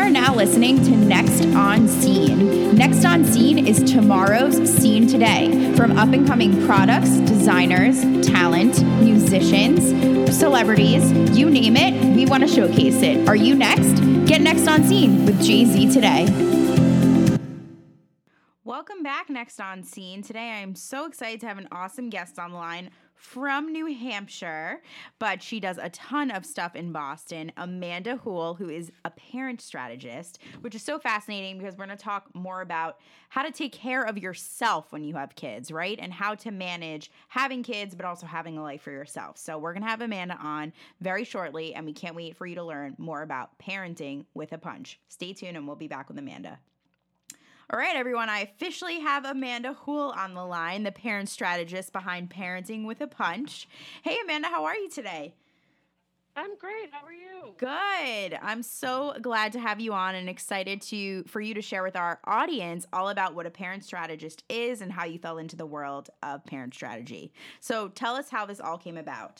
are now listening to Next on Scene. Next on Scene is tomorrow's scene today. From up-and-coming products, designers, talent, musicians, celebrities, you name it, we want to showcase it. Are you next? Get Next on Scene with Jay-Z today. Welcome back, Next on Scene. Today I am so excited to have an awesome guest on the line from New Hampshire, but she does a ton of stuff in Boston, Amanda Houle, who is a parent strategist, which is so fascinating because we're going to talk more about how to take care of yourself when you have kids, right? And how to manage having kids, but also having a life for yourself. So we're going to have Amanda on very shortly, and we can't wait for you to learn more about parenting with a punch. Stay tuned, and we'll be back with Amanda. All right, everyone, I officially have Amanda Houle on the line, the parent strategist behind Parenting with a Punch. Hey, Amanda, how are you today? I'm great. How are you? Good. I'm so glad to have you on and excited for you to share with our audience all about what a parent strategist is and how you fell into the world of parent strategy. So tell us how this all came about.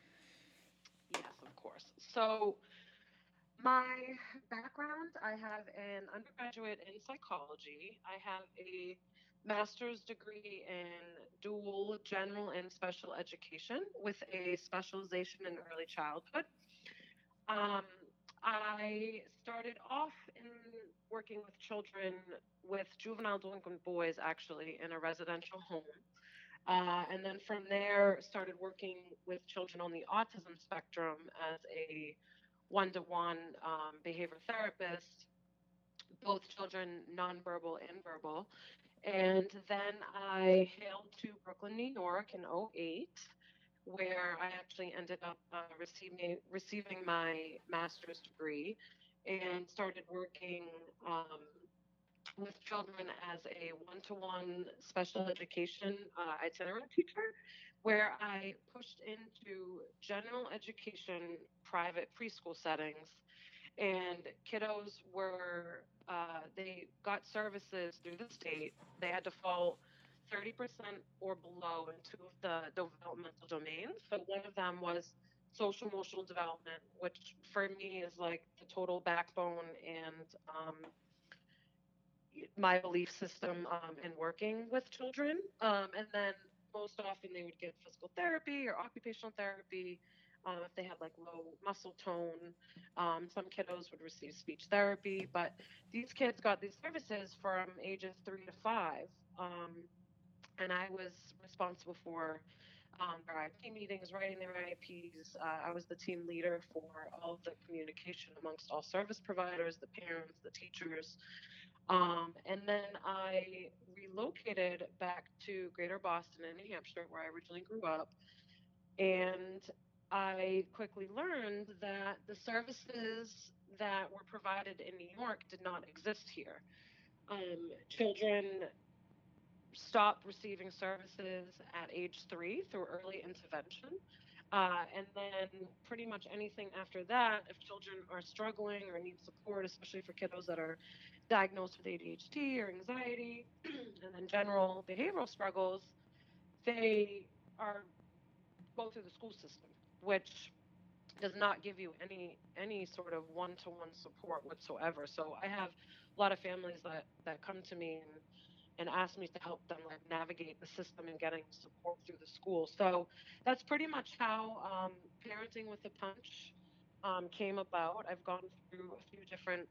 Yes, of course. So my background, I have an undergraduate in psychology. I have a master's degree in dual general and special education with a specialization in early childhood. Um, I started off in working with children, with juvenile delinquent boys, actually, in a residential home. And then from there, started working with children on the autism spectrum as a one-to-one behavior therapist, both children nonverbal and verbal. And then I hailed to Brooklyn, New York in '08, where I actually ended up receiving my master's degree and started working with children as a one-to-one special education itinerant teacher, where I pushed into general education private preschool settings. And kiddos they got services through the state. They had to fall 30% or below in two of the developmental domains. So one of them was social emotional development, which for me is like the total backbone and my belief system in working with children. And then most often they would get physical therapy or occupational therapy if they had like low muscle tone. Some kiddos would receive speech therapy, but these kids got these services from ages 3 to 5. And I was responsible for their IEP meetings, writing their IEPs. I was the team leader for all of the communication amongst all service providers, the parents, the teachers, and then I relocated back to Greater Boston in New Hampshire, where I originally grew up. And I quickly learned that the services that were provided in New York did not exist here. Children stopped receiving services at age 3 through early intervention. And then pretty much anything after that, if children are struggling or need support, especially for kiddos that are diagnosed with ADHD or anxiety, and then general behavioral struggles, they are go through the school system, which does not give you any sort of one-to-one support whatsoever. So I have a lot of families that come to me and ask me to help them like navigate the system and getting support through the school. So that's pretty much how parenting with a punch came about. I've gone through a few different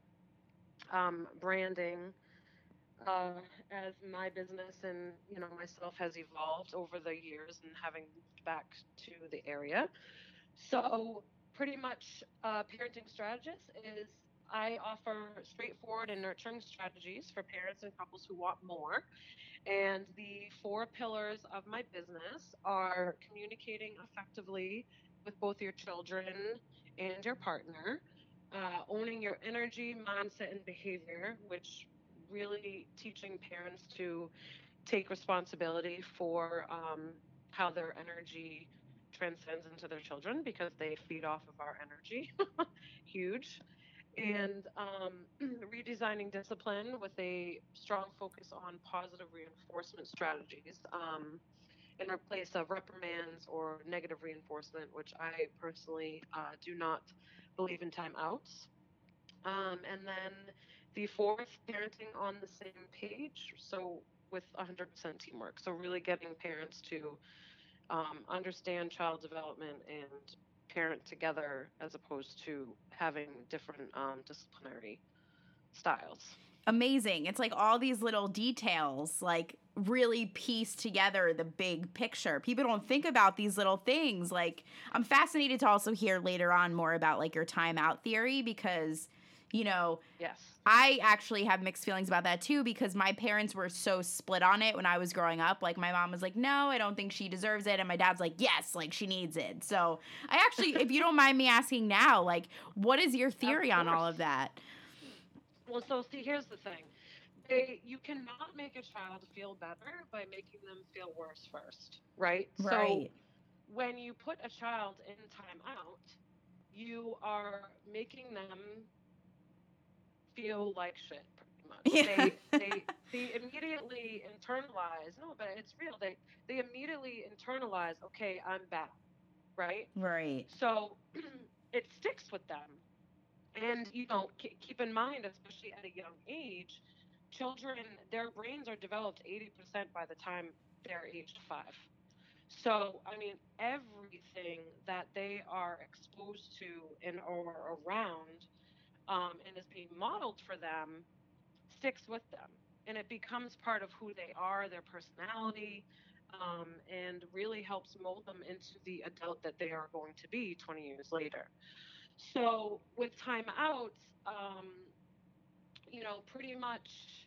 branding uh, as my business and myself has evolved over the years and having moved back to the area. So pretty much, parenting strategist is I offer straightforward and nurturing strategies for parents and couples who want more. And the four pillars of my business are communicating effectively with both your children and your partner, owning your energy, mindset, and behavior, which really teaching parents to take responsibility for how their energy transcends into their children because they feed off of our energy. Huge. And redesigning discipline with a strong focus on positive reinforcement strategies in place of reprimands or negative reinforcement, which I personally do not believe in timeouts. And then the fourth, parenting on the same page. So with 100% teamwork. So really getting parents to understand child development and parent together as opposed to having different disciplinary styles. Amazing. It's like all these little details, like really piece together the big picture. People don't think about these little things. Like, I'm fascinated to also hear later on more about like your timeout theory because, you know, Yes. I actually have mixed feelings about that too because my parents were so split on it when I was growing up. Like, my mom was like, no, I don't think she deserves it. And my dad's like, yes, like she needs it. So, I actually, if you don't mind me asking now, like, what is your Of theory on all of course. that? Well, so see, here's the thing. You cannot make a child feel better by making them feel worse first, right? So Right. when you put a child in timeout, you are making them feel like shit pretty much. Yeah. They immediately internalize, no, but it's real. They immediately internalize, okay, I'm bad, right? Right. So it sticks with them. And keep in mind, especially at a young age, children, their brains are developed 80% by the time they're aged 5. So, I mean, everything that they are exposed to and or around, and is being modeled for them sticks with them. And it becomes part of who they are, their personality, and really helps mold them into the adult that they are going to be 20 years later. So, with timeouts, pretty much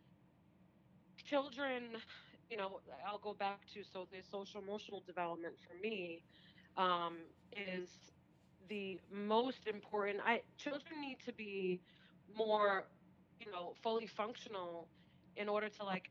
children, I'll go back to, so the social emotional development for me um, is the most important. Children need to be more, fully functional in order to like,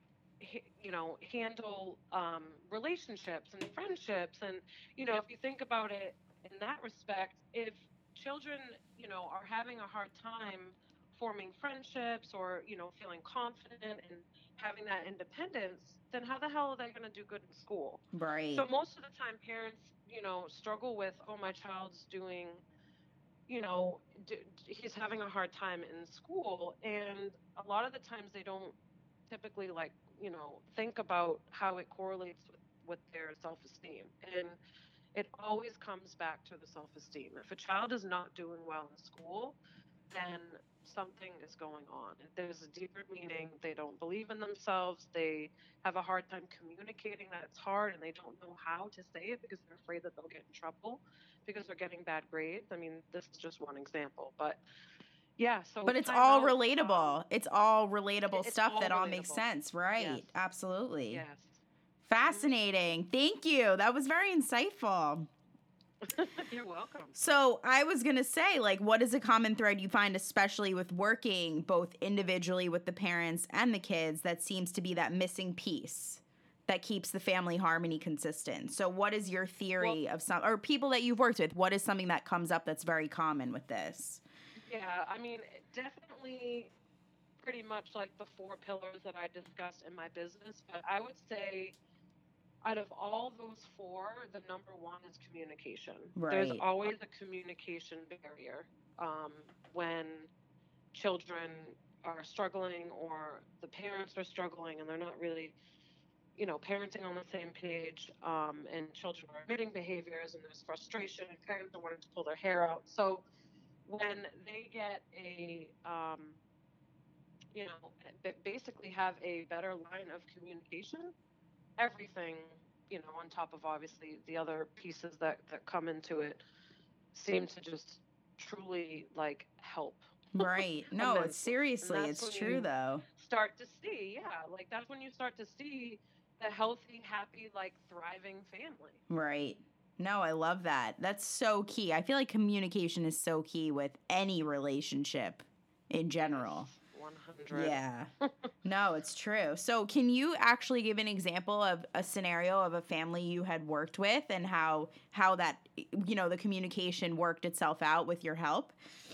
handle relationships and friendships. And, if you think about it in that respect, if children, are having a hard time forming friendships or, feeling confident and having that independence, then how the hell are they going to do good in school? So Right. most of the time, parents, struggle with, oh, my child's doing, you know, he's having a hard time in school, and a lot of the times they don't typically like, think about how it correlates with their self-esteem, and it always comes back to the self-esteem. If a child is not doing well in school, then something is going on. There's a deeper meaning. They don't believe in themselves. They have a hard time communicating that it's hard, and they don't know how to say it because they're afraid that they'll get in trouble because they're getting bad grades. I mean, this is just one example, but yeah. So But it's all timeouts. relatable. It's all relatable It's stuff all that all makes relatable. sense. Yes. Right. Absolutely. Yes. Hmm. Fascinating. Thank you. That was very insightful. You're welcome. So, I was going to say, like, what is a common thread you find, especially with working both individually with the parents and the kids, that seems to be that missing piece that keeps the family harmony consistent? So, what is your Well, theory of some, or people that you've worked with? What is something that comes up that's very common with this? yeah. I mean, definitely pretty much like the four pillars that I discussed in my business, but I would say out of all those four, the number one is communication. There's Right. always a communication barrier when children are struggling or the parents are struggling and they're not really, parenting on the same page, and children are admitting behaviors and there's frustration and parents are wanting to pull their hair out. So when they get basically have a better line of communication, everything, on top of obviously the other pieces that come into it, seem to just truly like help Right. No, it's immensely. And seriously, that's it's when true you though. start to see, yeah, like that's when you start to see the healthy, happy, like thriving family. Right. No, I love that. That's so key. I feel like communication is so key with any relationship in Yes, general. 100. Yeah. No, it's true. So, can you actually give an example of a scenario of a family you had worked with and how that the communication worked itself out with your help?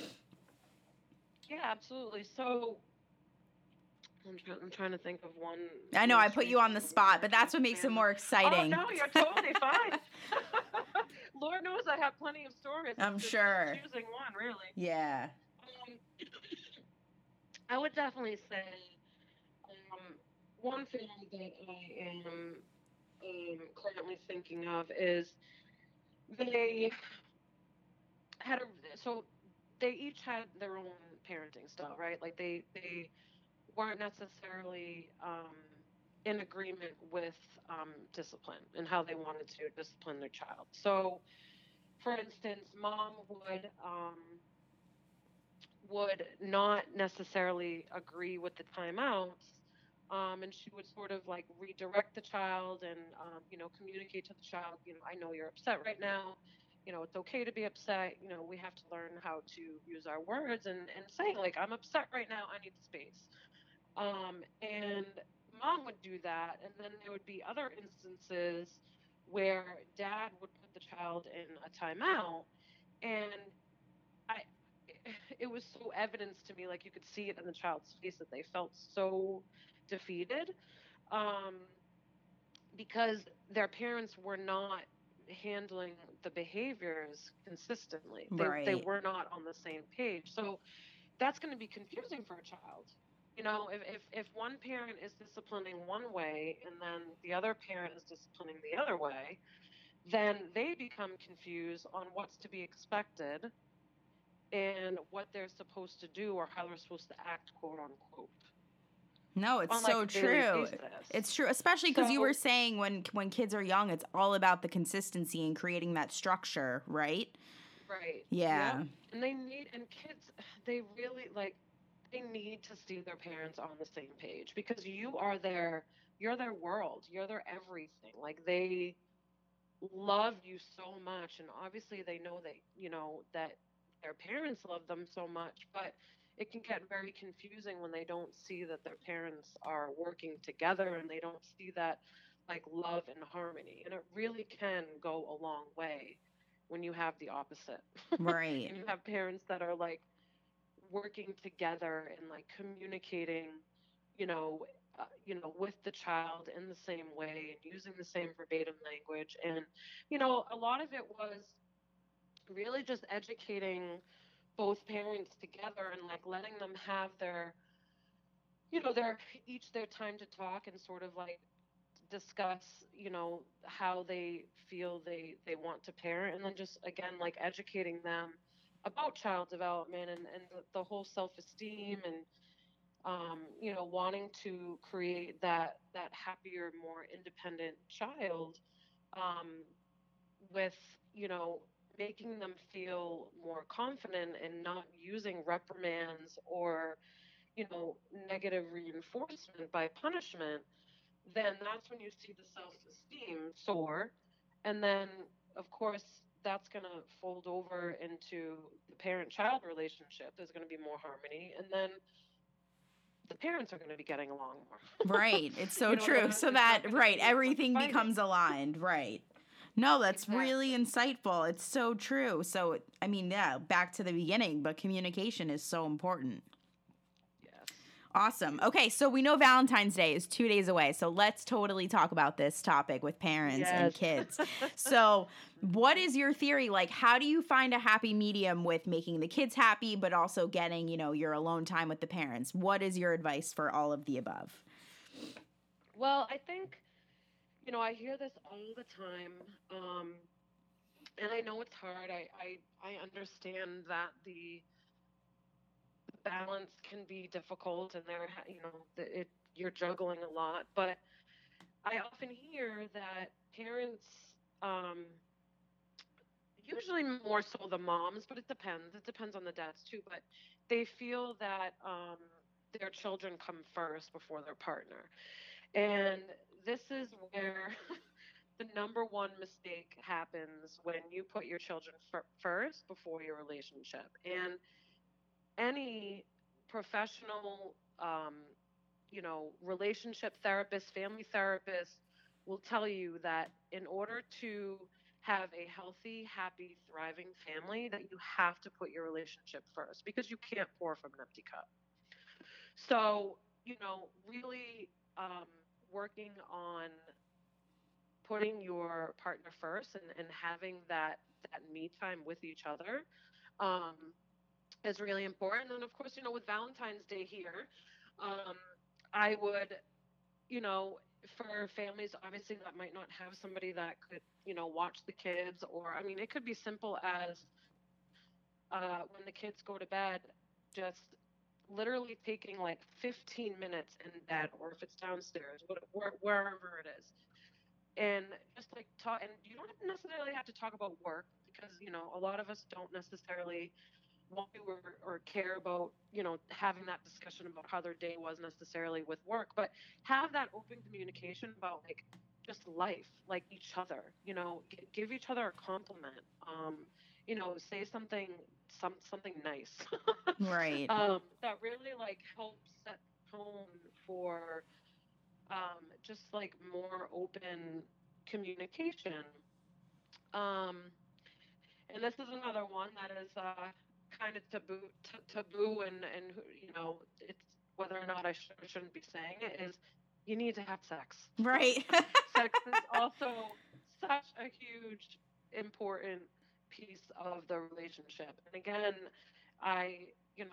Yeah, absolutely. So I'm trying to think of one I know I most put you on recent the of one spot, where but it was that's what makes it family. more Oh exciting. no, you're totally fine. Lord knows I have plenty of stories. I'm It's just sure. choosing one, really. Yeah. Um, I would definitely say um, one film that I am currently thinking of is they had a so they each had their own parenting style, right? Like they weren't necessarily in agreement with discipline and how they wanted to discipline their child. So, for instance, mom would not necessarily agree with the timeouts. And she would sort of like redirect the child and, communicate to the child, I know you're upset right now. It's okay to be upset. We have to learn how to use our words and saying, like, I'm upset right now. I need space. And mom would do that. And then there would be other instances where dad would put the child in a timeout. And I it was so evidence to me, like you could see it in the child's face that they felt so defeated, um, because their parents were not handling the behaviors consistently. They Right. were not on the same page. So that's going to be confusing for a child. If one parent is disciplining one way and then the other parent is disciplining the other way, then they become confused on what's to be expected and what they're supposed to do or how they're supposed to act, quote unquote, No, it's on like so a daily true. basis. It's true, especially because you were So, saying when kids are young, it's all about the consistency and creating that structure, right? right, yep. Yeah. And they need, and kids, they really like, they need to see their parents on the same page because you're their world, you're their everything. Like they love you so much, and obviously they know that, that their parents love them so much, but it can get very confusing when they don't see that their parents are working together and they don't see that like love and harmony, and it really can go a long way when you have the opposite. Right. And you have parents that are like working together and like communicating, you know, with the child in the same way and using the same verbatim language. And, a lot of it was really just educating both parents together and like letting them have their each their time to talk and sort of like discuss, how they feel they want to parent, and then just again like educating them about child development and the whole self-esteem and wanting to create that happier, more independent child, um, with you know making them feel more confident and not using reprimands or negative reinforcement by punishment. Then that's when you see the self-esteem soar, and then of course that's going to fold over into the parent-child relationship. There's going to be more harmony, and then the parents are going to be getting along more. Right. It's so They're true. not, So it's that, not going to right, be as much everything fighting. becomes aligned. Right. No, that's really Exactly. insightful. It's so true. So, I mean, yeah, back to the beginning, but communication is so important. Yes. Awesome. Okay, so we know Valentine's Day is 2 days away. So let's totally talk about this topic with parents and Yes. kids. So, what Mhm. is your theory? Like, how do you find a happy medium with making the kids happy, but also getting, your alone time with the parents? What is your advice for all of the above? Well, I think, I hear this all the time. Um, and I know it's hard. I understand that the balance can be difficult and you're juggling a lot. But I often hear that parents, um, usually more so the moms, but it depends. It depends on the dads too. But they feel that their children come first before their partner. And this is where the number one mistake happens when you put your children first before your relationship. And any professional, relationship therapist, family therapist will tell you that in order to have a healthy, happy, thriving family, that you have to put your relationship first because you can't pour from an empty cup. So, really working on putting your partner first and having that me time with each other, um, is really important. And of course, with Valentine's Day here, um, I would, you know, for families, obviously, that might not have somebody that could, watch the kids, or, I mean, it could be simple as when the kids go to bed, just literally taking like 15 minutes in bed, or if it's downstairs, wherever it is, and just like talk. And you don't necessarily have to talk about work, because a lot of us don't necessarily want to, or care about having that discussion about how their day was necessarily with work, but have that open communication about, like, just life, like each other, give each other a compliment, say something nice, Right. that really, like, helps set the tone for just like more open communication. um and this is another one that is kind of taboo, and it's whether or not I should or shouldn't be saying it, is you need to have sex. Right. Sex is also such a huge, important piece of the relationship. And again, I,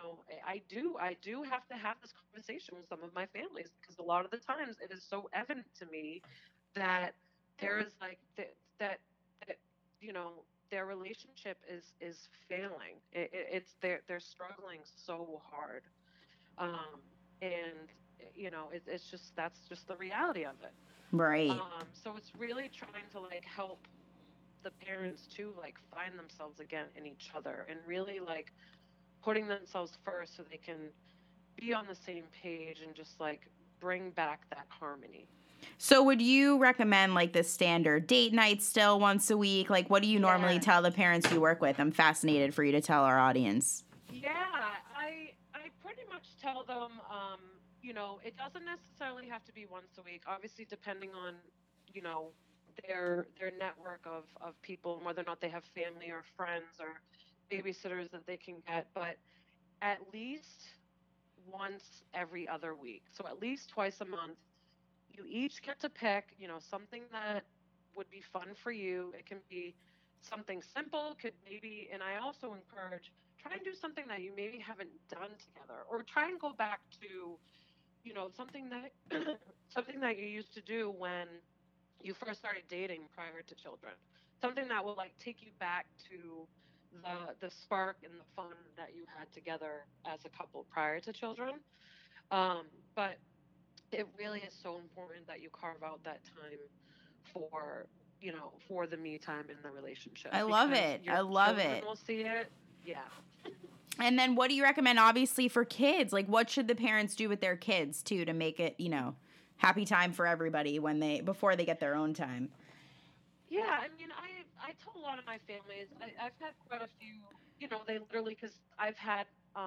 I do have to have this conversation with some of my families, because a lot of the times it is so evident to me that there is like that you know their relationship is failing. It's they're struggling so hard, um, and it's just, that's just the reality of it. Right. So it's really trying to, like, help the parents to, like, find themselves again in each other, and really, like, putting themselves first so they can be on the same page and just, like, bring back that harmony. So would you recommend like the standard date night still once a week? Like what do you normally Yes. tell the parents you work with? I'm fascinated for you to tell our audience. Yeah, I pretty much tell them, it doesn't necessarily have to be once a week. Obviously, depending on, you know, their network of people, and whether or not they have family or friends or babysitters that they can get, but at least once every other week. So at least twice a month. You each get to pick, something that would be fun for you. It can be something simple, could maybe, and I also encourage, try and do something that you maybe haven't done together, or try and go back to, something that something that you used to do when you first started dating prior to children. Something that will, like, take you back to the spark and the fun that you had together as a couple prior to children. Um, but it really is so important that you carve out that time for for the me time in the relationship, I love because it. I your love children it. will see it. Yeah. And then what do you recommend obviously for kids? Like what should the parents do with their kids too to make it, happy time for everybody when they before they get their own time? Yeah, I mean, I tell a lot of my families, I've had quite a few, they literally, because I've had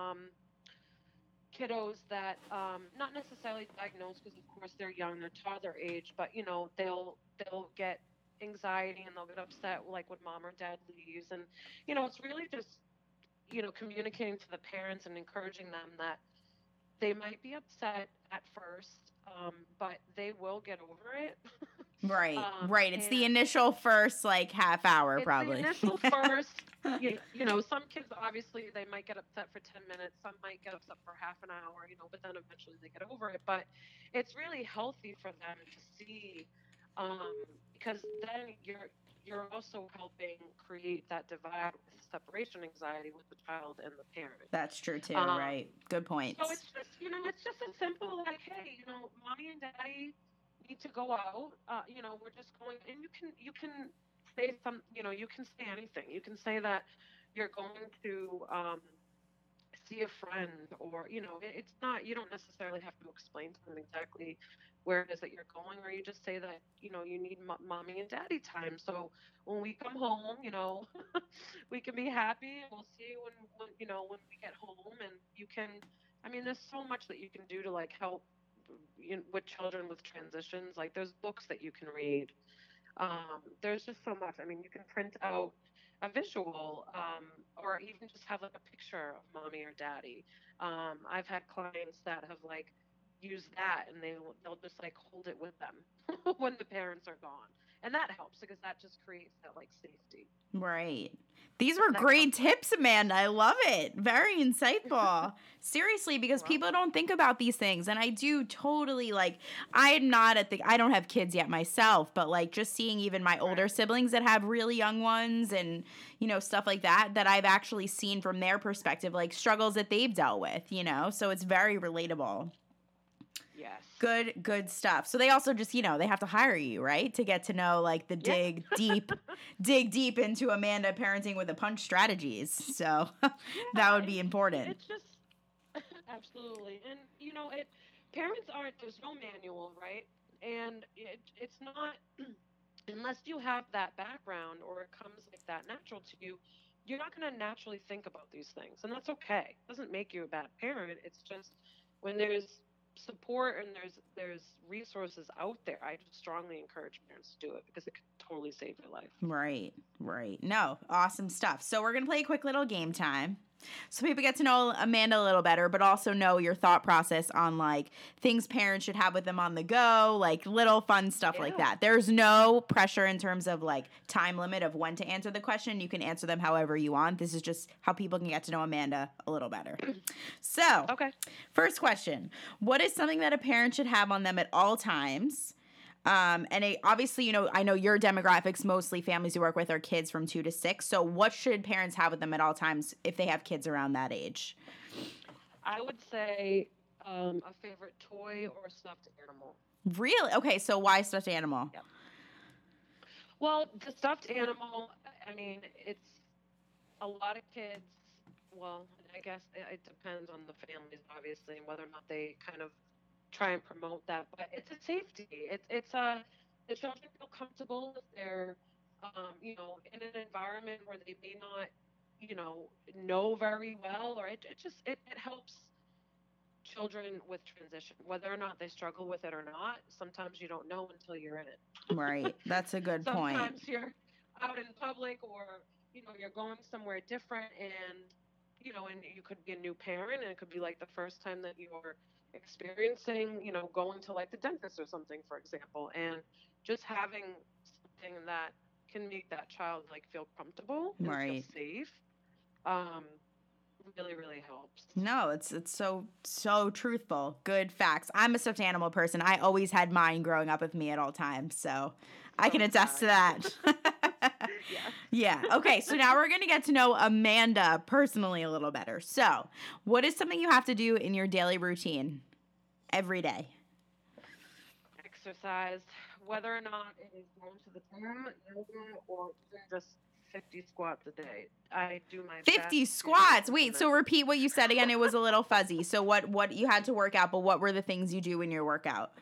kiddos that, not necessarily diagnosed, because of course they're young, they're toddler age, but they'll get anxiety, and they'll get upset, like, when mom or dad leaves. And it's really just communicating to the parents and encouraging them that they might be upset at first, but they will get over it. Right. Right. It's the And initial first like half hour it's the probably. initial first. Some kids, obviously, they might get upset for 10 minutes, some might get upset for half an hour, but then eventually they get over it. But it's really healthy for them to see, um, because then you're also helping create that divide with separation anxiety with the child and the parent. That's true too, Um, right? Good so points. it's just a simple, like, hey, mommy and daddy need to go out. We're just going, and you can say you can say anything. You can say that you're going to see a friend, or it's not, you don't necessarily have to explain to them exactly where it is that you're going, or you just say that you need mommy and daddy time. So when we come home, we can be happy, and we'll see you when we get home. And you can, I mean, there's so much that you can do to, like, help with children with transitions. Like, there's books that you can read. There's just so much. I mean, you can print out a visual, or even just have, like, a picture of mommy or daddy. I've had clients that have, like, used that, and they'll just, like, hold it with them when the parents are gone. and that helps because that just creates that like safety. Right. These And were that great comfort. tips, Amanda. I love it. Very insightful. Seriously, You're because people welcome. don't think about these things. And I do totally like, I am not at the, I don't have kids yet myself, but like just seeing even my older Right. siblings that have really young ones and, stuff like that, that I've actually seen from their perspective, like struggles that they've dealt with. So it's very relatable. Yes. Good stuff. So they also just, they have to hire you, right? To get to know like the Yeah. dig deep into Amanda parenting with a punch strategies. So that Yeah. would be important. It's just absolutely, and parents aren't. There's no manual, right? And it's not unless you have that background or it comes like that natural to you. You're not going to naturally think about these things, and that's okay. It doesn't make you a bad parent. It's just when there's support and there's resources out there, I just strongly encourage parents to do it because it could totally save your life. Right, right. No, awesome stuff. So we're going to play a quick little game time. So people get to know Amanda a little better, but also know your thought process on like things parents should have with them on the go, like little fun stuff like Yeah. that. There's no pressure in terms of like time limit of when to answer the question. You can answer them however you want. This is just how people can get to know Amanda a little better. So, Okay. first question. What is something that a parent should have on them at all times? Obviously, I know your demographics, mostly families you work with are kids from 2 to 6. So what should parents have with them at all times if they have kids around that age? I would say a favorite toy or stuffed animal. Really? Okay, so why stuffed animal? Yep. Well, the stuffed animal, I mean, it's a lot of kids. Well, I guess it depends on the families, obviously, and whether or not they kind of try and promote that. But it's a safety. It's a the children feel comfortable if they're, in an environment where they may not, know very well, or it helps children with transition, whether or not they struggle with it or not. Sometimes you don't know until you're in it. Right. That's a good point. Sometimes you're out in public or, you're going somewhere different and you could be a new parent and it could be like the first time that you're experiencing, going to like the dentist or something, for example, and just having something that can make that child like feel comfortable and feel Right. safe. Um, really, really helps. No, it's so truthful. Good facts. I'm a stuffed animal person. I always had mine growing up with me at all times, so I So can did attest to I. that. Yeah. Yeah. Okay, so now we're going to get to know Amanda personally a little better. So, what is something you have to do in your daily routine every day? Exercise, whether or not it is going to the gym, yoga, or even just 50 squats a day. I do my best 50 to squats. Wait, so implement. repeat what you said again. It was a little fuzzy. So what you had to work out, but what were the things you do in your workout?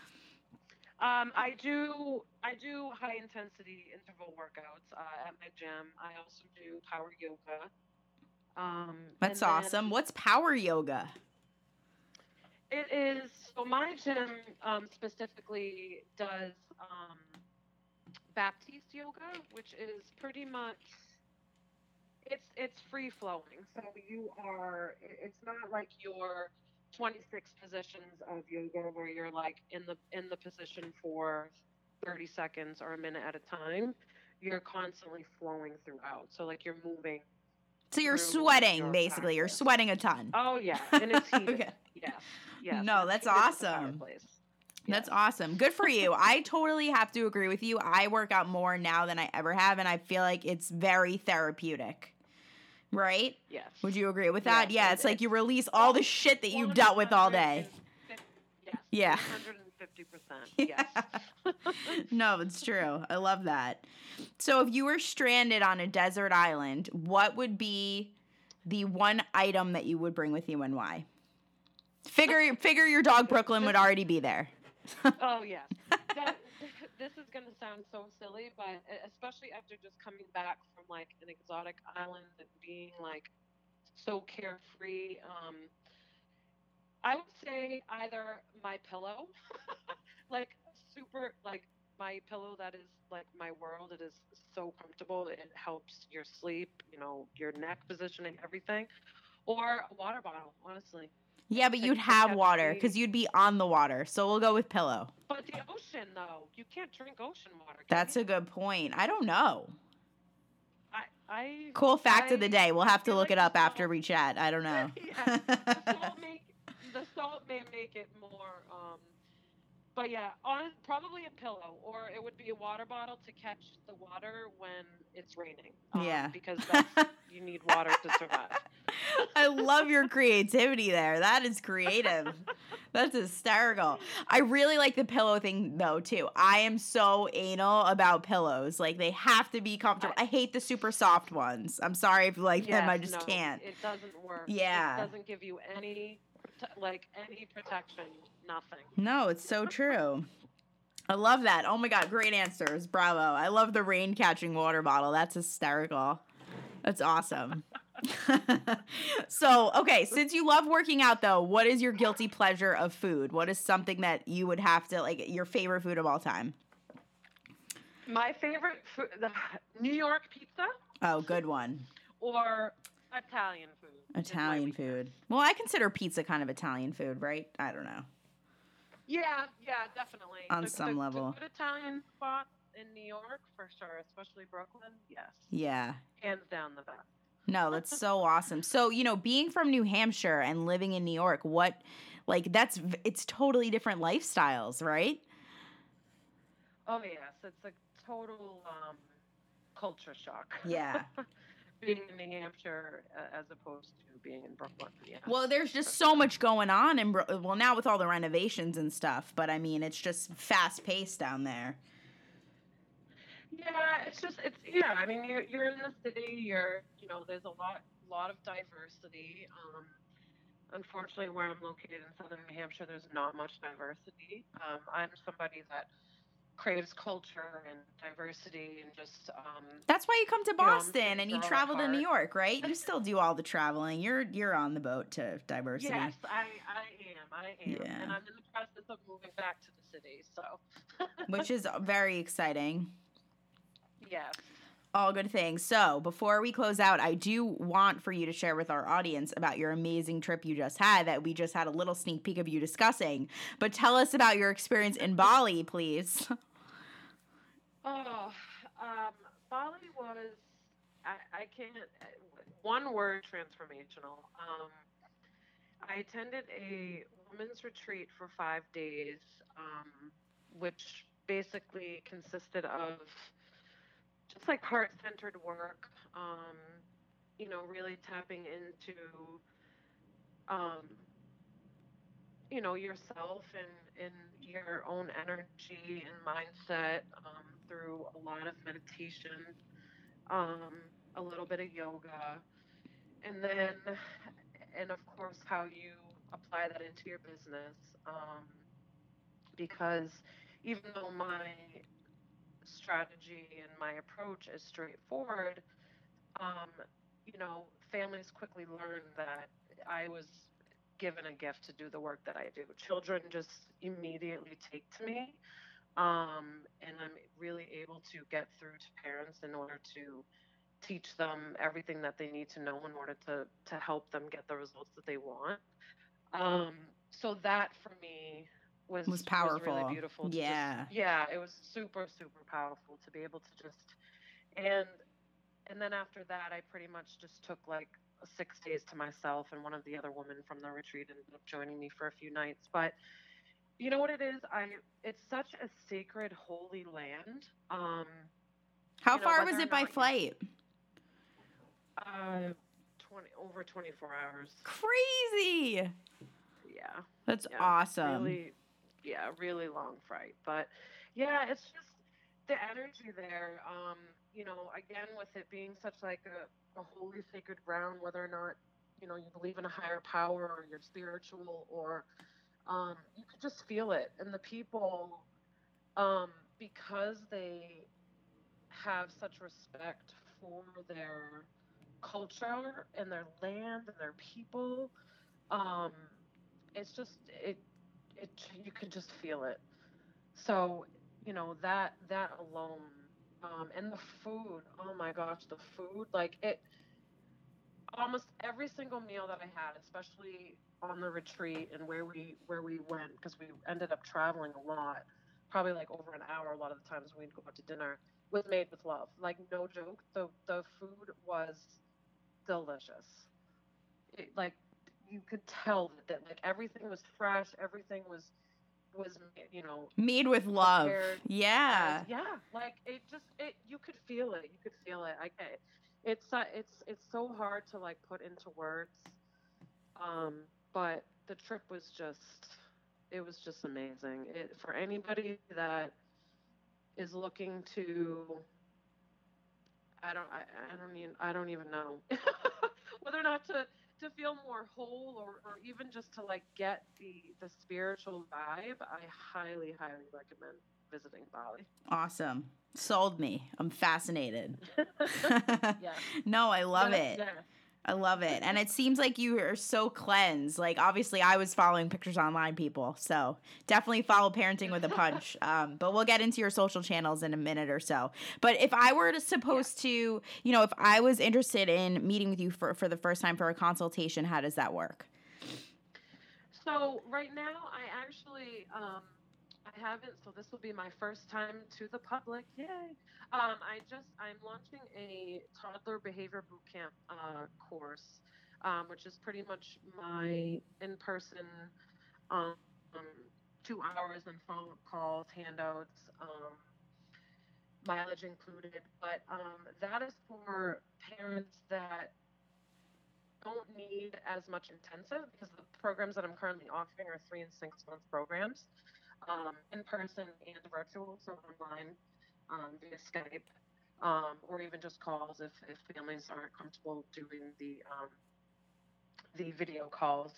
I do high intensity interval workouts at my gym. I also do power yoga. That's And then awesome. What's power yoga? it is so my gym specifically does Baptiste yoga, which is pretty much it's free flowing. So it's not like your 26 positions of yoga where you're like in the position for 30 seconds or a minute at a time. You're constantly flowing throughout. So like you're moving So you're through sweating your basically. You're practice. sweating a ton. Oh yeah, and it's heated. Okay. Yes. Yes, and No, it's that's heated to the awesome. fireplace. That's Yes. awesome. Good for you. I totally have to agree with you. I work out more now than I ever have, and I feel like it's very therapeutic. Right? Yes. Would you agree with that? Yes. Yeah, And it's like it's you release all the shit that you've dealt with all day. 150, yes. Yeah. 150%. Yeah. Yes. No, it's true. I love that. So if you were stranded on a desert island, what would be the one item that you would bring with you and why? Figure your dog Brooklyn would already be there. Oh yes. That, this is gonna sound so silly, but especially after just coming back from like an exotic island and being like so carefree, I would say either my pillow, like super like my pillow that is like my world. It is so comfortable. It helps your sleep, your neck positioning, everything, or a water bottle. Honestly. Yeah, but you'd to have catch water the. because you'd be on the water. So we'll go with pillow. But the ocean, though, you can't drink ocean water, can That's you? a good point. I don't know. I Cool fact of the day. We'll have to feel look like it the up after salt. we chat. I don't know. Yeah, the salt may make it more. But yeah, probably a pillow, or it would be a water bottle to catch the water when it's raining. Yeah. Because you need water to survive. I love your creativity there. That is creative. That's hysterical. I really like the pillow thing though too. I am so anal about pillows. Like they have to be comfortable. I hate the super soft ones. I'm sorry if you like them. I just can't. It doesn't work. Yeah. It doesn't give you any protection. Nothing. No, it's so true. I love that. Oh my God, great answers. Bravo. I love the rain catching water bottle. That's hysterical. That's awesome. So, okay, since you love working out though, what is your guilty pleasure of food? What is something that you would have to like your favorite food of all time? My favorite food, the New York pizza. Oh, good one. Or Italian food. Italian food. Well, I consider pizza kind of Italian food, right? I don't know. Yeah, definitely. On some level. The good Italian spots in New York, for sure, especially Brooklyn, yes. Yeah. Hands down the best. No, that's so awesome. So, being from New Hampshire and living in New York, it's totally different lifestyles, right? Oh, yes. It's a total culture shock. Yeah. Being in New Hampshire as opposed to being in Brooklyn. Yeah. Well, there's just so much going on now with all the renovations and stuff, but I mean, it's just fast paced down there. Yeah, I mean, you're in the city, there's a lot of diversity. Unfortunately, where I'm located in southern New Hampshire, there's not much diversity. I'm somebody that craves culture and diversity and just that's why you come to Boston and you grow travel to apart. New York, right? You still do all the traveling. You're on the boat to diversity. Yes, I am. Yeah. And I'm in the process of moving back to the city, so which is very exciting. Yes. All good things. So before we close out, I do want for you to share with our audience about your amazing trip you just had that we just had a little sneak peek of you discussing. But tell us about your experience in Bali, please. Oh, Bali was, I can't, one word, transformational. I attended a women's retreat for 5 days, which basically consisted of just like heart-centered work, really tapping into, yourself and your own energy and mindset through a lot of meditation, a little bit of yoga, and of course how you apply that into your business. Because even though my strategy and my approach is straightforward, families quickly learn that I was given a gift to do the work that I do. Children just immediately take to me, and I'm really able to get through to parents in order to teach them everything that they need to know in order to help them get the results that they want. So that for me was powerful. Was really beautiful. Yeah. It was super, super powerful to be able to just, and then after that, I pretty much just took like 6 days to myself, and one of the other women from the retreat ended up joining me for a few nights. But you know what it is? It's such a sacred, holy land. How far was it by flight? Over 24 hours. Crazy. Yeah. That's awesome. Really, really long flight. But yeah, it's just the energy there. Again, with it being such like a holy, sacred ground, whether or not, you believe in a higher power or you're spiritual, or you could just feel it. And the people, because they have such respect for their culture and their land and their people, it's just it you can just feel it. So that alone, and the food, oh my gosh, the food, like almost every single meal that I had, especially on the retreat and where we went, because we ended up traveling a lot, probably like over an hour a lot of the times when we'd go out to dinner, was made with love. Like no joke, the food was delicious. Like you could tell that like everything was fresh, everything was Made with love. prepared Yeah. as, yeah, like it you could feel it, it's so hard to like put into words, but the trip was just amazing. For anybody that is looking to, I don't even know whether or not to feel more whole, or even just to like get the spiritual vibe, I highly recommend visiting Bali. Awesome. Sold me. I'm fascinated. Yeah. No, I love it. Yeah. I love it. And it seems like you are so cleansed. Like, obviously, I was following Pictures Online people. So definitely follow Parenting with a Punch. But we'll get into your social channels in a minute or so. But if I were to, if I was interested in meeting with you for the first time for a consultation, how does that work? So right now, I actually, I haven't, so this will be my first time to the public. Yay. I'm launching a toddler behavior bootcamp course, which is pretty much my in-person, um, 2 hours and follow-up calls, handouts, mileage included. But that is for parents that don't need as much intensive, because the programs that I'm currently offering are 3 and 6 month programs, in person and virtual, so online, via Skype, or even just calls if families aren't comfortable doing the video calls.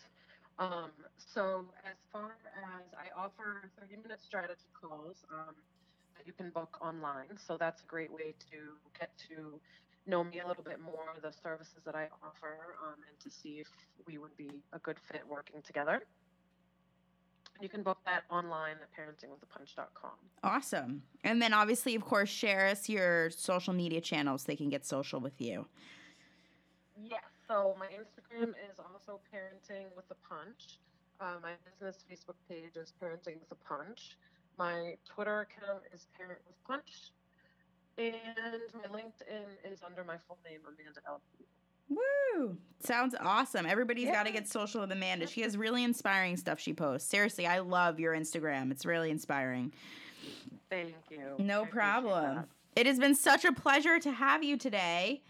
So as far as, I offer 30-minute strategy calls that you can book online, so that's a great way to get to know me a little bit more, the services that I offer, and to see if we would be a good fit working together. You can book that online at parentingwithapunch.com. Awesome. And then obviously, of course, share us your social media channels so they can get social with you. Yes. So my Instagram is also Parenting with a Punch. My business Facebook page is Parenting with a Punch. My Twitter account is Parent with Punch. And my LinkedIn is under my full name, Amanda L. Woo! Sounds awesome. Everybody's got to get social with Amanda. She has really inspiring stuff she posts. Seriously, I love your Instagram. It's really inspiring. Thank you. No problem. It has been such a pleasure to have you today.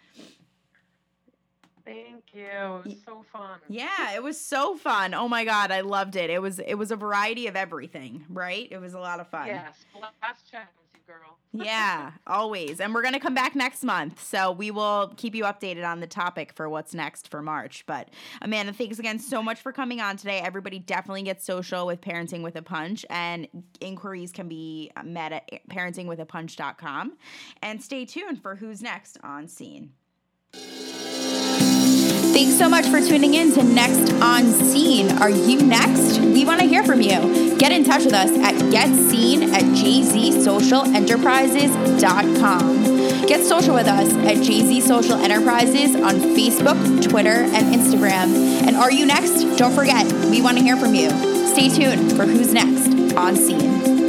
Thank you. It was so fun. Yeah, it was so fun. Oh my God, I loved it. It was a variety of everything, right? It was a lot of fun. Yes. Last chat with you, girl. Yeah, always. And we're going to come back next month. So we will keep you updated on the topic for what's next for March. But Amanda, thanks again so much for coming on today. Everybody definitely get social with Parenting with a Punch. And inquiries can be met at parentingwithapunch.com. And stay tuned for who's next on Scene. Thanks so much for tuning in to Next on Scene. Are you next? We want to hear from you. Get in touch with us at getscene@jzsocialenterprises.com. Get social with us at JZ Social Enterprises on Facebook, Twitter, and Instagram. And are you next? Don't forget, we want to hear from you. Stay tuned for who's next on Scene.